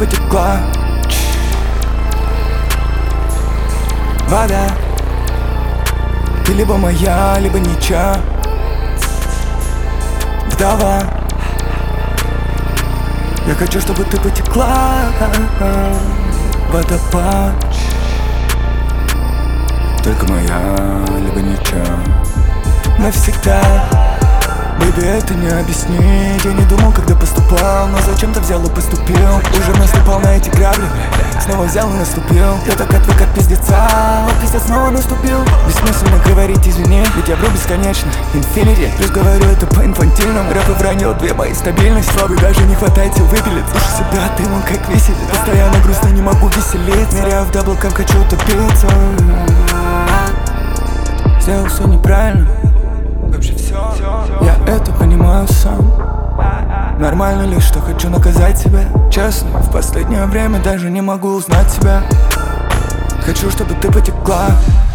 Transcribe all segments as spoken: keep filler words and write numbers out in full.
потекла. Вода, ты либо моя, либо ничья. Вдова, я хочу, чтобы ты потекла. Водопад, только моя, либо ничья. Навсегда, бэйби, это не объяснить. Я не думал, когда поступал, но зачем-то взял и поступил. Уже наступал на эти грабли, снова взял и наступил. Я так отвык от пиздеца, вот пиздец снова наступил. Бессмысленно говорить извини, ведь я вру бесконечно. Инфинити, плюс говорю это по-инфантильному. Рэп и вранье, две мои стабильность. Слабый даже не хватает сил выпилить. Слышу себя дымом, как веселит. Постоянно грустно, не могу веселиться. Ныряю в даблках, хочу утопиться. Сделал все неправильно, я это понимаю сам. Нормально ли, что хочу наказать себя? Честно, в последнее время даже не могу узнать себя. Хочу, чтобы ты потекла.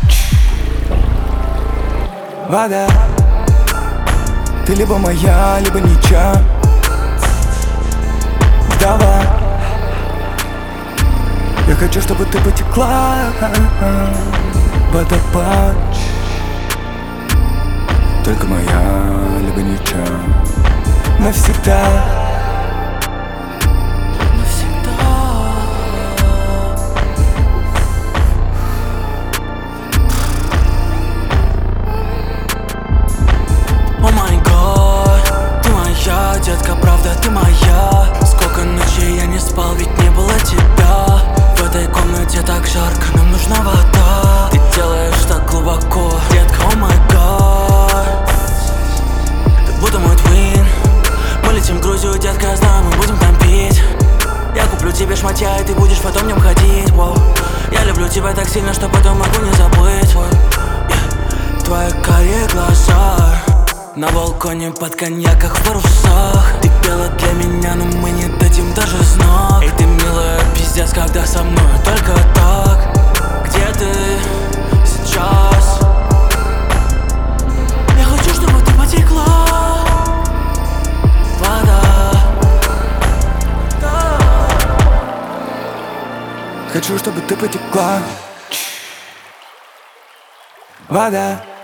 Вода, ты либо моя, либо ничья. Вдова, я хочу, чтобы ты потекла. Водопад, только моя, либо ничья. Навсегда. Навсегда. О май гад, ты моя, детка, правда, ты моя. Сколько ночей я не спал, ведь не было тебя. В этой комнате так жарко, нам нужна вода. Ты делаешь так глубоко, детка, о май гад. Будто мой твин. Мы летим в Грузию, детка, я знаю, мы будем там пить. Я куплю тебе шматья, и ты будешь потом в нем ходить. Воу. Я люблю тебя так сильно, что потом могу не забыть. yeah. Твои карие глаза на балконе под коньяках в парусах. Ты пела для меня, но мы не дадим даже знак. Эй, ты милая, пиздец, когда со мной только так. Где ты сейчас? Я хочу, чтобы ты потекла. Хочу, чтобы ты потекла. Вода.